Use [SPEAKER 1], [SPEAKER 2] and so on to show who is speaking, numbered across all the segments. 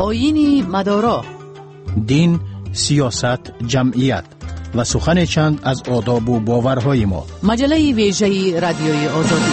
[SPEAKER 1] آیین مدارا،
[SPEAKER 2] دین، سیاست، جمعیت و سخن چند از آداب و باورهای ما.
[SPEAKER 1] مجله ویژه رادیوی آزادی.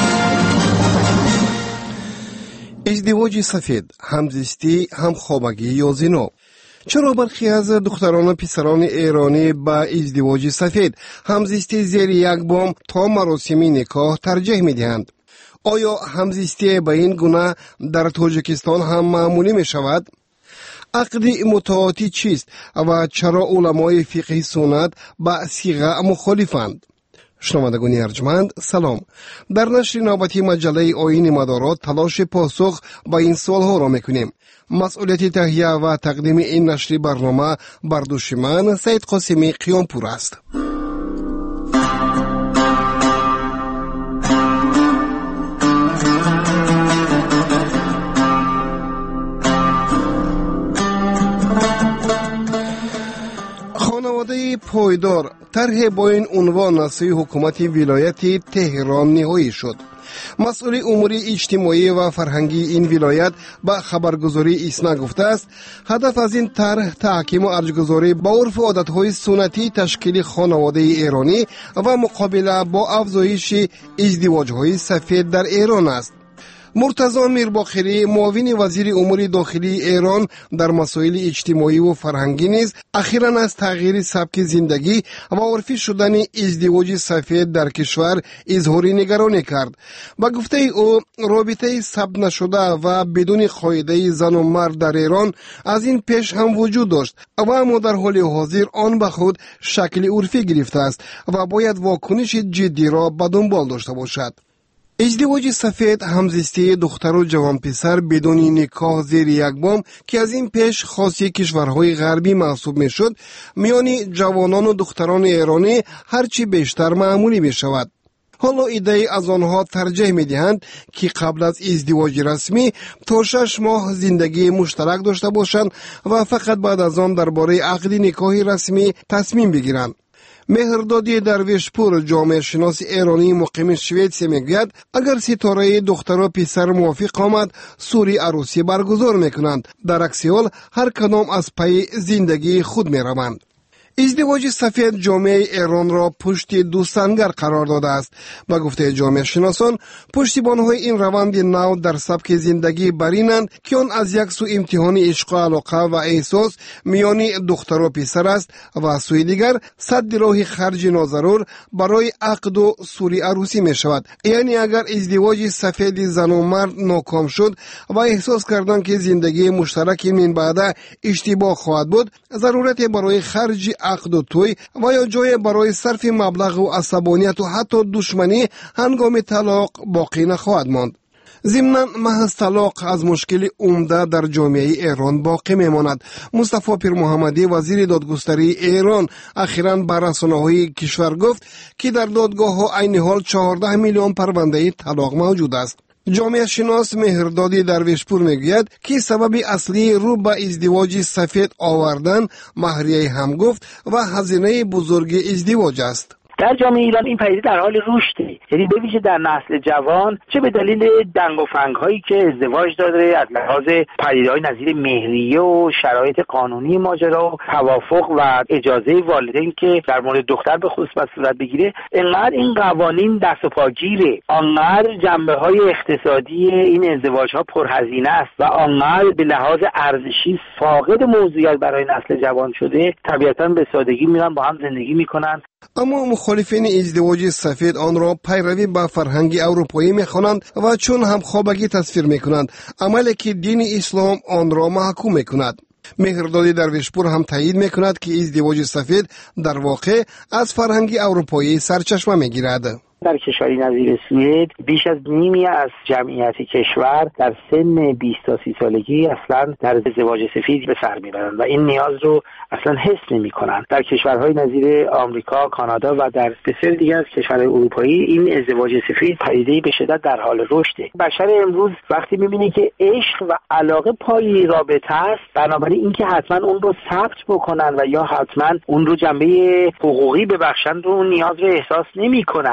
[SPEAKER 3] ازدواج سفید، همزیستی، همخوابگی یا زنا. چرا برخی از دختران و پسران ایرانی با ازدواج سفید، همزیستی زیر یک بام تا مراسم نکاح ترجیح می‌دهند؟ آیا همزیستی به این گونه در تاجیکستان هم معمولی می شود؟ عقد متعاطی چیست و چرا علمای فقه سنت با صیغه مخالفند؟ شنوندگان ارجمند، سلام. در نشر نوبتی مجله آیین مدارات تلاش پاسخ با این سوالها را میکنیم. مسئولیت تهیه و تقدیم این نشر برنامه بر دوش من سید قاسمی قیامپور است. خانواده پایدار طرح با این عنوان از سوی حکومت ولایت تهران نهایی شد. مسئول امور اجتماعی و فرهنگی این ولایت با خبرگزاری اسنا گفته است هدف از این طرح تحکیم و ارجگذاری با عرف و عادتهای سنتی تشکیل خانواده ایرانی و مقابله با افزایش ازدواج‌های سفید در ایران است. مرتضی میرباخری، معاون وزیر امور داخلی ایران در مسائل اجتماعی و فرهنگی نیز اخیراً از تغییر سبک زندگی و عرفی شدن ازدواج سفید در کشور اظهار نگرانی کرد. با گفته او رابطه ثبت نشده و بدون قاعده زن و مرد در ایران از این پیش هم وجود داشت و اما در حال حاضر آن به خود شکل عرفی گرفته است و باید واکنش جدی را به دنبال داشته باشد. ازدواج سفید، همزیستی دختر و جوان پسر بدون نکاح زیر یک بام که از این پیش خاصی کشورهای غربی محسوب می شد، میان جوانان و دختران ایرانی هرچی بیشتر معمولی می شود. حالا ایده از آنها ترجیح می دهند که قبل از ازدواج رسمی تا 6 ماه زندگی مشترک داشته باشند و فقط بعد از آن درباره عقد نکاح رسمی تصمیم بگیرند. مهردادی درویشپور، جامعه شناس ایرانی مقیم سوئد میگوید اگر ستاره دختر و پسر موافق آمد سوری عروسی برگزار میکنند، در عکس حال هر کدام از پی زندگی خود میروند. ازدواج سفید جامعه ایران را پشت دو سنگر قرار داده است. با گفته جامعه شناسان پشتیبان‌های این روند نو در سبک زندگی برینند که آن از یک سو امتحان عشق و علاقه و احساس میان دختر و پسر است و سوی دیگر سد راه خرج ناضرور برای عقد و سوری عروسی می شود. یعنی اگر ازدواج سفید زن و مرد ناکام شد و احساس کردند که زندگی مشترک من بعد اشتباه خواهد بود، ضرورت برای خرج عقد و توی و یا جای برای صرف مبلغ و عصبانیت و حتی دشمنی هنگام طلاق باقی نخواهد ماند. ضمناً محض طلاق از مشکل عمده در جامعه ایران باقی میماند. مصطفی پیر محمدی، وزیر دادگستری ایران، اخیراً بر رسانه‌های کشور گفت که در دادگاه‌ها عین حال 14 میلیون پرونده طلاق موجود است. جامعه شناس مهردادی درویشپور میگوید که سبب اصلی رو به ازدواج سفید آوردن مهریه همگفت و هزینه بزرگ ازدواج است.
[SPEAKER 4] در جامعه ایران این پدیده در حال رشده، یعنی به ویژه در نسل جوان، چه به دلیل دنگ و فنگ هایی که ازدواج داره از لحاظ پدیده‌های نظیر مهریه و شرایط قانونی ماجرا و توافق و اجازه والدین که در مورد دختر به خصوص صورت بگیره، انقدر این قوانین دست و پاگیره، انقدر جنبه‌های اقتصادی این ازدواج ها پرهزینه است و انقدر به لحاظ ارزشی فاقد موضوعیت برای نسل جوان شده، طبیعتاً به سادگی میرن با هم زندگی میکنن.
[SPEAKER 3] اما مخالفین ازدواج سفید آن را پیروی به فرهنگ اروپایی می‌خوانند و چون همخوابگی تصویر می‌کنند، عملی که دین اسلام آن را محکوم می‌کند. مهردادی درویشپور هم تایید می‌کند که ازدواج سفید در واقع از فرهنگ اروپایی سرچشمه می‌گیرد.
[SPEAKER 4] در کشوری نظیر سوئد بیش از نیمی از جمعیت کشور در سن 20 تا 30 سالگی اصلا در ازدواج سفید به سر میبرند و این نیاز رو اصلا حس نمی‌کنند. در کشورهای نظیر آمریکا، کانادا و در بسیاری دیگر از کشورهای اروپایی این ازدواج سفید پدیده‌ای به شدت در حال رشده. بشر امروز وقتی می‌بینه که عشق و علاقه پای رابطه است، بنابراین اینکه حتما اون رو ثبت بکنن و یا حتما اون رو جنبه حقوقی ببخشند رو نیاز رو احساس نمی‌کنند.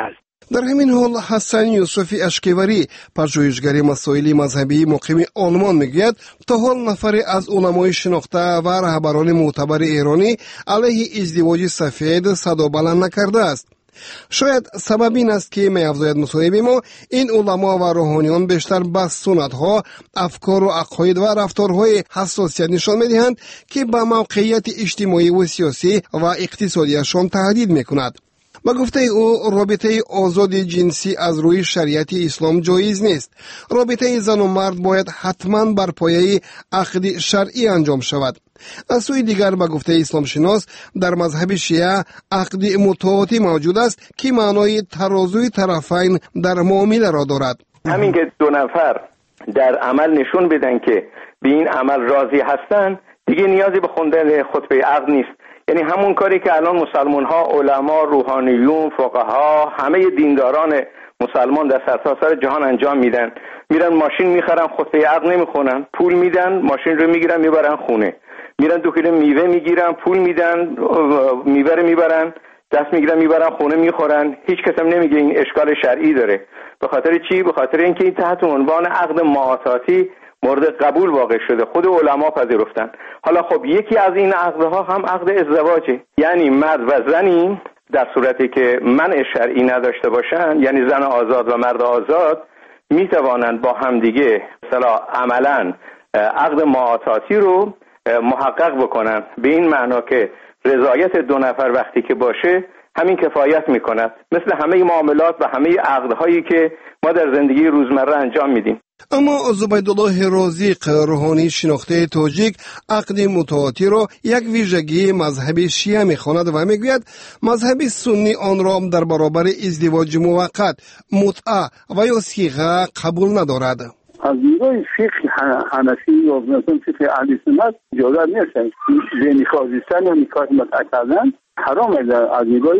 [SPEAKER 3] در همین حال حسن یوسفی اشکیوری پژوهشگر مسائل مذهبی مقیم آلمان میگوید تا حال نفری از علمای شناخته و رهبران معتبر ایرانی علیه ازدواج سفید صدا بلند نکرده است. شاید سبب این است که می‌افزاید مصاحبه ما این علما و روحانیان بیشتر به سنت‌ها، افکار و عقاید و رفتارهای حساسیت نشان می‌دهند که به موقعیت اجتماعی و سیاسی و اقتصادیشان تهدید می‌کند. با گفته او رابطه آزاد جنسی از روی شریعت اسلام جایز نیست. رابطه زن و مرد باید حتما بر پایه عقد شرعی انجام شود. از سوی دیگر با گفته اسلام شناس در مذهب شیعه عقد متعاطی موجود است که معنای ترازوی طرفین در معامله را دارد.
[SPEAKER 5] همین که دو نفر در عمل نشون بدن که به این عمل راضی هستن دیگه نیازی به خوندن خطبه عقد نیست. یعنی همون کاری که الان مسلمان ها، علما، روحانیون، فقها، همه دینداران مسلمان در سرتاسر جهان انجام میدن. میرن ماشین میخرن، خطبه عقد نمیخونن، پول میدن، ماشین رو میگیرن میبرن خونه. میرن 2 کیلو میوه میگیرن، پول میدن، میوه رو میبرن دست میگیرن میبرن خونه میخورن. هیچ کس هم نمیگه این اشکال شرعی داره. به خاطر چی؟ به خاطر اینکه این تحت عنوان عقد معاطاتی مورد قبول واقع شده، خود علما پذیرفتن. حالا خب یکی از این عقدها هم عقد ازدواجه، یعنی مرد و زنی در صورتی که منع شرعی نداشته باشن، یعنی زن آزاد و مرد آزاد، میتوانند با همدیگه مثلا عملا عقد معاطاتی رو محقق بکنن، به این معنا که رضایت 2 نفر وقتی که باشه همین کفایت میکند، مثل همه معاملات و همه عقدهایی که ما در زندگی روزمره انجام میدیم.
[SPEAKER 3] اما زبیدالله رازق، روحانی شناخته تاجیک، عقد متعاطی را یک ویژگی مذهب شیعه میخواند و میگوید مذهب سنی آن را در برابر ازدواج موقت، متعه و یا صیغه قبول ندارد.
[SPEAKER 6] از نگاه فقه حنفی یا مثلا فقه اهل سنت اجازه نیست به نکاح زیستن یا نکاح متعه کردن حرام. از نگاه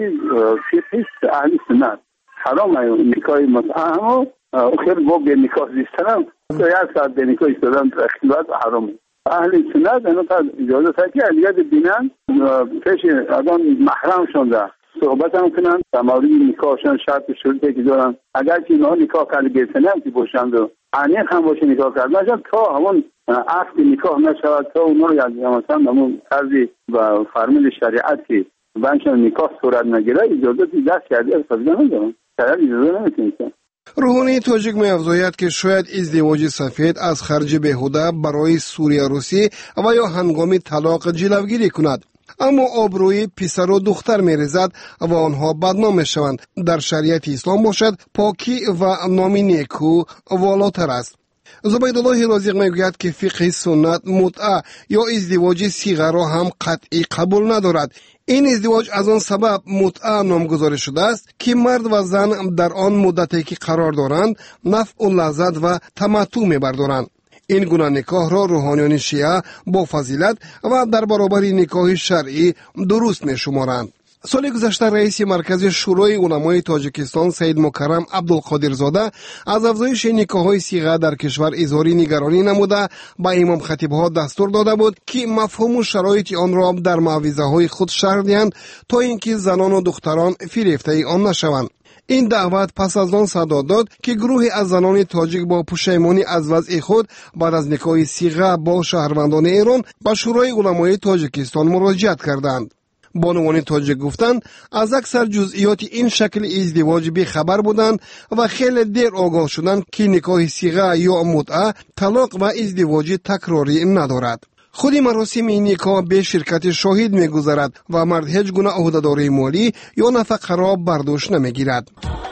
[SPEAKER 6] فقه اهل سنت حرام نکاح متعه هم خیلی با به نکاح زیستن تا 1 ساعت به نکاح ایستادن اختلاط حرامه. اهل سنت اینو اجازه تا که اگر ببینن پیش آدم محرم شده صحبت هم کنن در مورد نکاحشان شرط شروطی که دارن. اگر که اینا نکاح کرده گرفتن هم که باشند و عمیق هم باشه نکاح کردن تا همون عقد نکاح نشود، تا اونها رو مثلا همون طرزی و فرمول شریعت که بنشان نکاح صورت نگیره اجازه دست کرده اصلا ندارن، شریعت اجازه نمیتونید.
[SPEAKER 3] روحانی تاجیک می‌افزاید که شاید ازدواج سفید از خرج بیهوده برای سوریه روسی و یا هنگام طلاق جلوگیری کند، اما آبروی پسر و دختر می‌ریزد و آنها بدنام می‌شوند. در شریعت اسلام باشد پاکی و نام نیکو والاتر است. زبیدالله رازق میگوید که فقه سنت متعه یا ازدواج صیغه را هم قطعی قبول ندارد. این ازدواج از آن سبب متعه نامگذاری شده است که مرد و زن در آن مدتی که قرار دارند نفع و لذت و تمتع می‌بردارند. این گونه نکاح را روحانیان شیعه با فضیلت و در برابر نکاح شرعی درست می‌شمارند. سال گذشته رئیس مرکز شورای علمای تاجیکستان سید مکرم عبدالقادرزاده از افزایش نکاح‌های صیغه در کشور اظهار نگرانی نموده با امام خطیب‌ها دستور داده بود که مفهوم و شرایط آن را در موعظه‌های خود شرح دهند تا اینکه زنان و دختران فریفته آن نشوند. این دعوت پس از آن صدا داد که گروهی از زنان تاجیک با پشیمانی از وضع خود بعد از نکاح صیغه با شهروندان ایران به شورای علمای تاجیکستان مراجعت کردند. بانوان تاجیک گفتند از اکثر جزئیات این شکل ازدواج بی‌خبر بودند و خیلی دیر آگاه شدند که نکاح صیغه یا متعه طلاق و ازدواج تکراری ندارد. خود مراسم این نکاح به شرکت شاهد می‌گذرد و مرد هیچ گونه عهده‌داری مالی یا نفقه را برداشت نمی‌گیرد.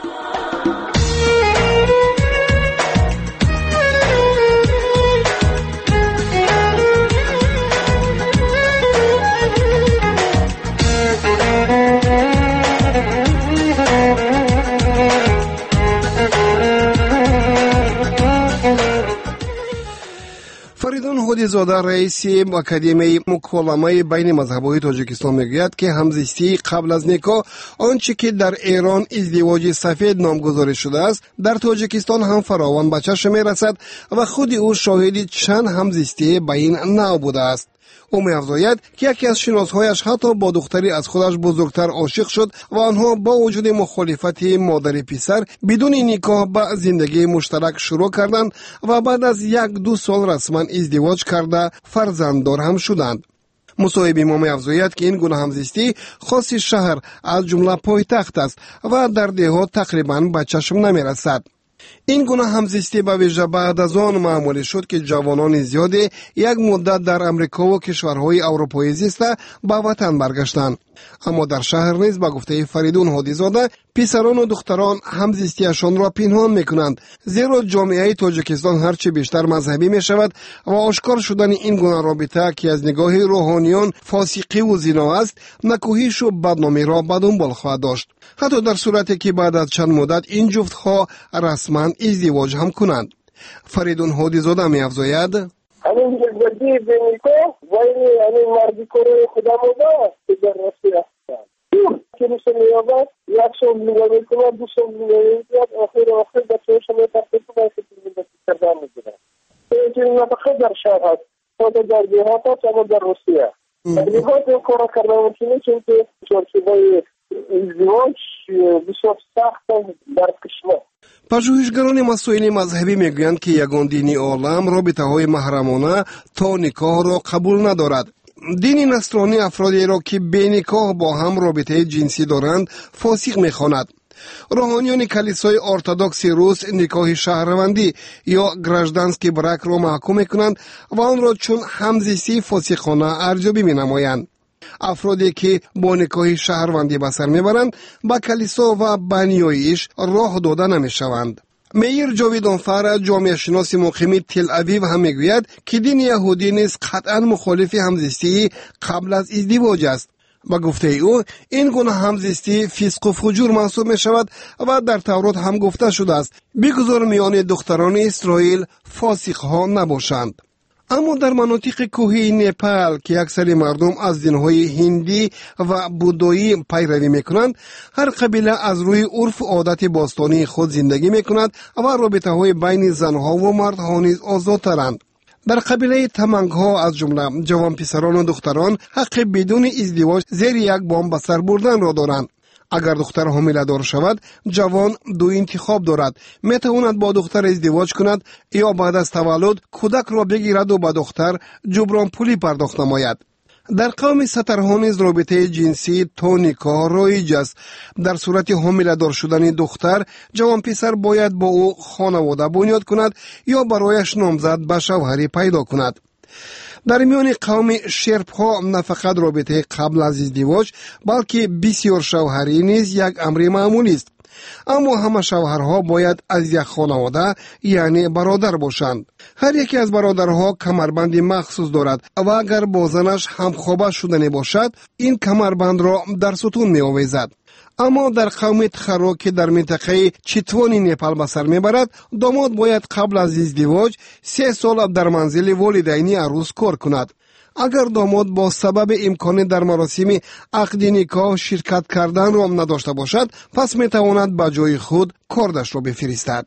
[SPEAKER 3] فریدون هودی‌زاده رئیس اکادمی مکالمه بین مذهب‌های تاجیکستان میگوید که همزیستی قبل از نکاح آنچه که در ایران ازدواج سفید نامگذاری شده است در تاجیکستان هم فراوان به چشم میرسد و خود او شاهد چند همزیستی بین نوع بوده است. او می‌افزاید که یکی از شناسهایش حتی با دختری از خودش بزرگتر عاشق شد و آنها با وجود مخالفت مادر پسر بدون نکاح به زندگی مشترک شروع کردند و بعد از 1-2 سال رسما ازدواج کرده فرزنددار هم شدند. مصاحب ما می‌افزاید که این گونه همزیستی خاص شهر از جمله پایتخت است و در دهات تقریباً به چشم نمی‌رسد. این گونه همزیستی به ویژه بعد از آن معمولی شد که جوانان زیادی یک مدت در امریکا و کشورهای اروپایی زیسته به وطن برگشتند. اما در شهر نیز به گفته فریدون هادیزاده پسران و دختران همزیستیشان را پنهان میکنند، زیرا جامعه تاجیکستان هرچه بیشتر مذهبی می شود و آشکار شدن این گونه رابطه که از نگاه روحانیان فاسقی و زنا است نکوهش و بدنامی را به دنبال خواهد داشت، حتی در صورتی که بعد از چند مدت این جفتها رسما ازدواج هم کنند. فریدون هادیزاده می‌افزاید
[SPEAKER 7] همین جدی بینیکو ولی همین مردی کره خدا مودا که در راستی هستن که میشه میابد 100 میلیون میکنه 200 میلیون آخر در چهش همه تحقیق باید که میده کردن میگیرن این نفقه در شهر هست تا در دیهات هست اما در روسیه در دیهات این کارا کردن ممکنه چون که چارچوبای ازدواج بسیار سخت در کشور.
[SPEAKER 3] پژوهشگران مسائل مذهبی میگویند که یگان دین عالم رابطه های محرمانه تا نکاح را قبول ندارد. دین نصرانی افرادی را که بی نکاح با هم رابطه جنسی دارند فاسق میخواند. روحانیان کلیسای ارتدوکس روس نکاح شهروندی یا گراژدانسکی برک را محکوم میکنند و آن را چون همزیستی فاسقانه ارزیابی مینمایند. افرادی که با نکاح شهروندی به سر میبرند با کلیسا و بنیایش راه داده نمیشوند. میر جاویدانفر جامعه شناس مقیم تل اویو هم میگوید که دین یهودی نیز قطعا مخالف همزیستی قبل از ازدواج است. با گفته او این گونه همزیستی فسق و فجور محسوب می شود و در تورات هم گفته شده است بگذار میان دختران اسرائیل فاسق ها نباشند. اما در مناطق کوهی نپال که اکثر مردم از دینهای هندی و بودایی پیروی میکنند، هر قبیله از روی عرف و عادت باستانی خود زندگی میکند و رابطه های بین زنها و مردها نیز آزادترند. در قبیله تمنگ ها از جمله جوان پسران و دختران حق بدون ازدواج زیر یک بام به سر بردن را دارند. اگر دختر حامله دار شود، جوان دو انتخاب دارد: میتواند با دختر ازدواج کند یا بعد از تولد کودک را بگیرد و به دختر جبران پولی پرداخت نماید. در قوم سترها نیز رابطه جنسی تا نکاح رایج است. در صورت حامله دار شدن دختر، جوان پسر باید با او خانواده بنیاد کند یا برایش نامزد به شوهری پیدا کند. در میان قوم شرپ‌ها نه فقط رابطه قبل از ازدواج بلکه بسیار شوهری نیز یک امر معمولی است. اما همه شوهرها باید از یک خانواده یعنی برادر باشند. هر یکی از برادرها کمربند مخصوص دارد و اگر با زنش همخوابه شدنی باشد این کمربند را در ستون می آویزد. اما در قوم تخرو که در منطقه چیتوانی نپال به سر میبرد، داماد باید قبل از ازدواج 3 سال در منزل والدین عروس کار کند. اگر داماد با سبب امکان در مراسم عقد نکاح شرکت کردن را نداشته باشد، پس میتواند به جای خود کاردش را بفرستد.